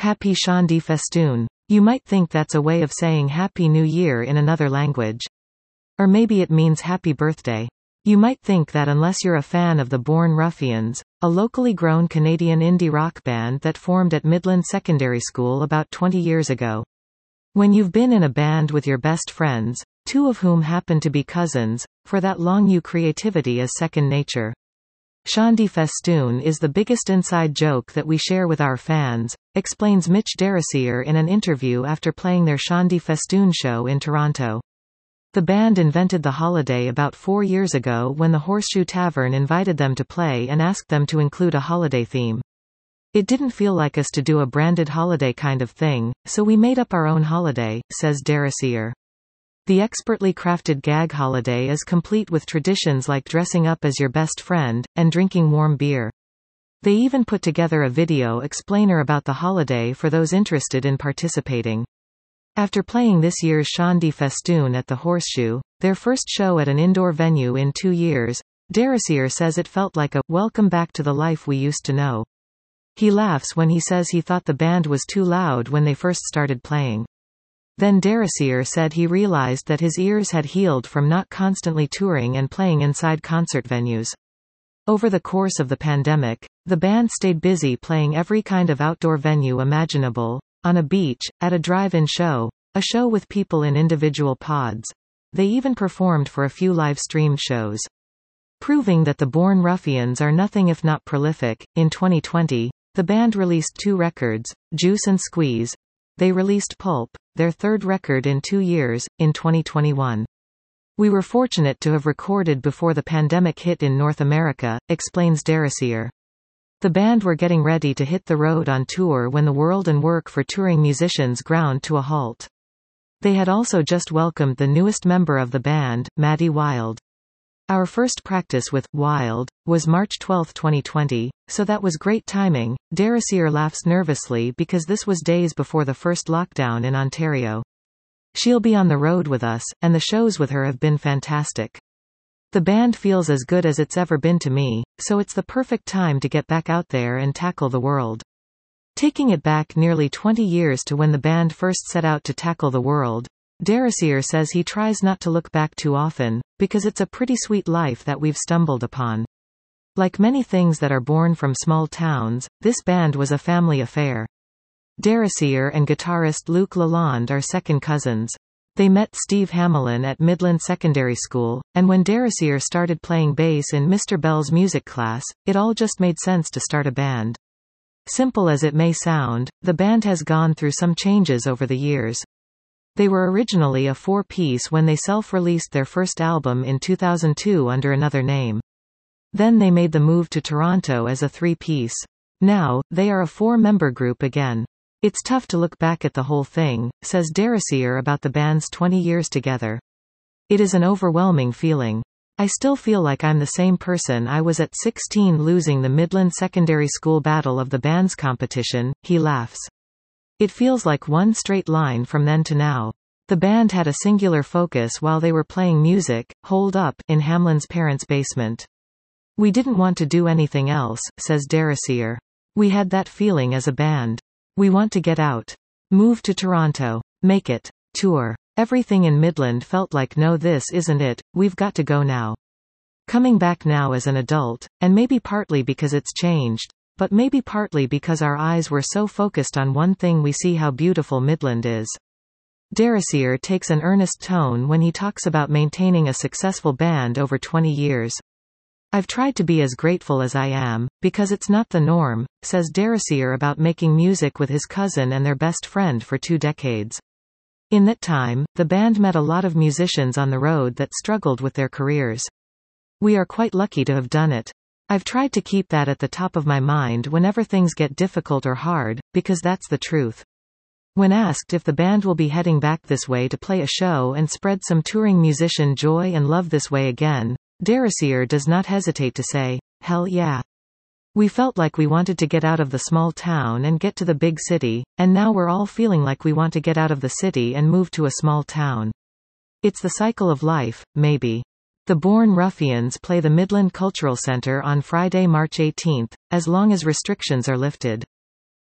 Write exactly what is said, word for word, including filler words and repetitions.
Happy Shandi Festoon. You might think that's a way of saying Happy New Year in another language. Or maybe it means Happy Birthday. You might think that unless you're a fan of the Born Ruffians, a locally grown Canadian indie rock band that formed at Midland Secondary School about twenty years ago. When you've been in a band with your best friends, two of whom happen to be cousins, for that long you creativity is second nature. Shandi Festoon is the biggest inside joke that we share with our fans, explains Mitch Derrisier in an interview after playing their Shandi Festoon show in Toronto. The band invented the holiday about four years ago when the Horseshoe Tavern invited them to play and asked them to include a holiday theme. It didn't feel like us to do a branded holiday kind of thing, so we made up our own holiday, says Derrisier. The expertly crafted gag holiday is complete with traditions like dressing up as your best friend, and drinking warm beer. They even put together a video explainer about the holiday for those interested in participating. After playing this year's Shandi Festoon at the Horseshoe, their first show at an indoor venue in two years, Derrisier says it felt like a welcome back to the life we used to know. He laughs when he says he thought the band was too loud when they first started playing. Then Derrisier said he realized that his ears had healed from not constantly touring and playing inside concert venues. Over the course of the pandemic, the band stayed busy playing every kind of outdoor venue imaginable, on a beach, at a drive-in show, a show with people in individual pods. They even performed for a few live-streamed shows. Proving that the Born Ruffians are nothing if not prolific, in twenty twenty, the band released two records, Juice and Squeeze. They released Pulp, their third record in two years, in twenty twenty-one. We were fortunate to have recorded before the pandemic hit in North America, explains Derrisier. The band were getting ready to hit the road on tour when the world and work for touring musicians ground to a halt. They had also just welcomed the newest member of the band, Maddie Wild. Our first practice with Wild was March twelfth twenty twenty, so that was great timing. Derrisier laughs nervously because this was days before the first lockdown in Ontario. She'll be on the road with us, and the shows with her have been fantastic. The band feels as good as it's ever been to me, so it's the perfect time to get back out there and tackle the world. Taking it back nearly twenty years to when the band first set out to tackle the world, Derrisier says he tries not to look back too often, because it's a pretty sweet life that we've stumbled upon. Like many things that are born from small towns, this band was a family affair. Derrisier and guitarist Luke Lalonde are second cousins. They met Steve Hamelin at Midland Secondary School, and when Derrisier started playing bass in Mister Bell's music class, it all just made sense to start a band. Simple as it may sound, the band has gone through some changes over the years. They were originally a four-piece when they self-released their first album in two thousand two under another name. Then they made the move to Toronto as a three-piece. Now, they are a four-member group again. It's tough to look back at the whole thing, says Derrisier about the band's twenty years together. It is an overwhelming feeling. I still feel like I'm the same person I was at sixteen losing the Midland Secondary School Battle of the Bands competition, he laughs. It feels like one straight line from then to now. The band had a singular focus while they were playing music, Hold Up, in Hamelin's parents' basement. We didn't want to do anything else, says Derrisier. We had that feeling as a band. We want to get out. Move to Toronto. Make it. Tour. Everything in Midland felt like no, this isn't it, we've got to go now. Coming back now as an adult, and maybe partly because it's changed, but maybe partly because our eyes were so focused on one thing, we see how beautiful Midland is. Derrisier takes an earnest tone when he talks about maintaining a successful band over twenty years. I've tried to be as grateful as I am, because it's not the norm, says Derrisier about making music with his cousin and their best friend for two decades. In that time, the band met a lot of musicians on the road that struggled with their careers. We are quite lucky to have done it. I've tried to keep that at the top of my mind whenever things get difficult or hard, because that's the truth. When asked if the band will be heading back this way to play a show and spread some touring musician joy and love this way again, Derrisier does not hesitate to say, hell yeah. We felt like we wanted to get out of the small town and get to the big city, and now we're all feeling like we want to get out of the city and move to a small town. It's the cycle of life, maybe. The Born Ruffians play the Midland Cultural Centre on Friday, March eighteenth, as long as restrictions are lifted.